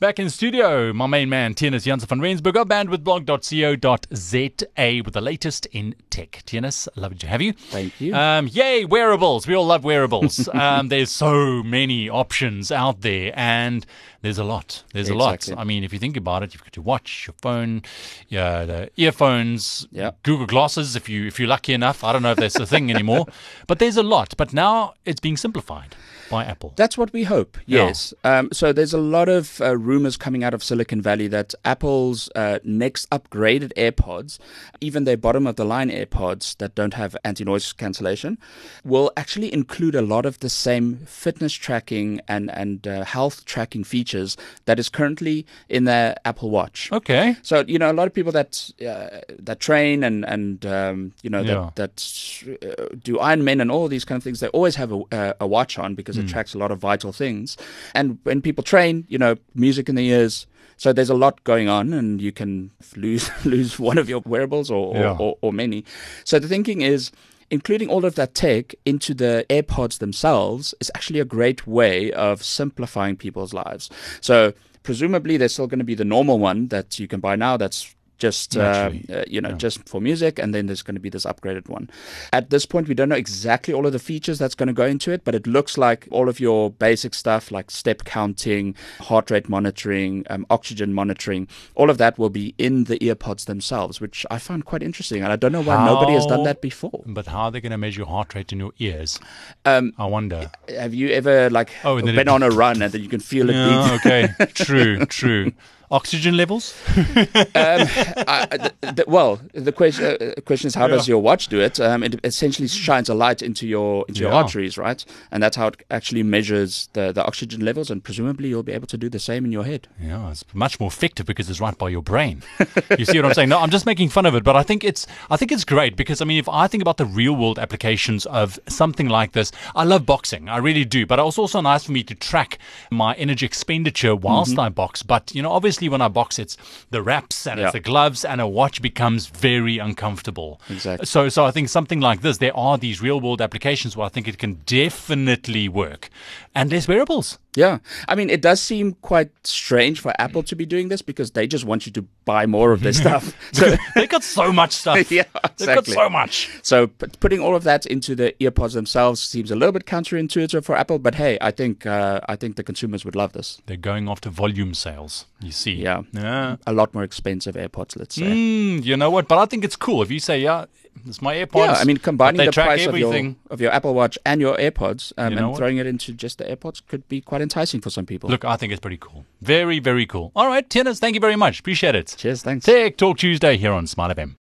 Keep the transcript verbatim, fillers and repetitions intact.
Back in studio, my main man, Tienus Jansen van Rensburg, of bandwidthblog dot co dot za with the latest in tech. Tienus, lovely to have you. Thank you. Um, yay, wearables. We all love wearables. um, there's so many options out there, and there's a lot. There's Exactly. a lot. I mean, if you think about it, you've got your watch, your phone, your the earphones, Yeah. Google Glasses, if, you, if you're lucky enough. I don't know if that's a thing anymore. But there's a lot. But now it's being simplified by Apple. That's what we hope, Yeah. yes. Um, so there's a lot of uh, rumors coming out of Silicon Valley that Apple's uh, next upgraded AirPods, even their bottom-of-the-line AirPods that don't have anti-noise cancellation, will actually include a lot of the same fitness tracking and, and uh, health tracking features that is currently in their Apple Watch. Okay. So, you know, a lot of people that uh, that train and, and um, you know, Yeah. that, that uh, do Ironman and all these kind of things, they always have a, uh, a watch on because it tracks a lot of vital things. And when people train, you know, music in the ears. So there's a lot going on, and you can lose lose one of your wearables or, Yeah. or, or, or many. So the thinking is, including all of that tech into the AirPods themselves is actually a great way of simplifying people's lives. So presumably there's still going to be the normal one that you can buy now that's just uh, Naturally. uh, you know Yeah. just for music, and then there's going to be this upgraded one. At this point, we don't know exactly all of the features that's going to go into it, but it looks like all of your basic stuff like step counting, heart rate monitoring, um, oxygen monitoring, all of that will be in the earpods themselves, which I found quite interesting, and I don't know why nobody has done How- that before. But how are they going to measure your heart rate in your ears? Um, I wonder. have you ever like Oh, and then been it- on a run and then you can feel it Yeah, beat? okay. True, true. Oxygen levels? um, I, the, the, well, the question uh, question is how Yeah. does your watch do it? Um, it essentially shines a light into your into your Yeah. arteries, right? And that's how it actually measures the, the oxygen levels. And presumably, you'll be able to do the same in your head. Yeah, it's much more effective because it's right by your brain. You see what I'm saying? No, I'm just making fun of it, but I think it's I think it's great because I mean, if I think about the real world applications of something like this, I love boxing, I really do. But it's also nice for me to track my energy expenditure whilst I box. But you know, obviously, when I box, it's the wraps and Yeah. it's the gloves, and a watch becomes very uncomfortable. Exactly. So, so I think something like this, there are these real world applications where I think it can definitely work, and there's wearables. Yeah, I mean, it does seem quite strange for Apple to be doing this because they just want you to buy more of their stuff. So, They've got so much stuff. yeah, They've got exactly. so much. So p- putting all of that into the earpods themselves seems a little bit counterintuitive for Apple, but hey, I think uh, I think the consumers would love this. They're going after volume sales, you see. Yeah. Yeah. A lot more expensive AirPods, let's say. Mm, you know what? But I think it's cool if you say, yeah, it's my AirPods. Yeah, I mean, combining but they the track price of your, everything. of your Apple Watch and your AirPods um, You know and what? throwing it into just the AirPods could be quite enticing for some people. Look, I think it's pretty cool. Very, very cool. All right, Tienus, thank you very much. Appreciate it. Cheers, thanks. Tech Talk Tuesday here on Smile F M.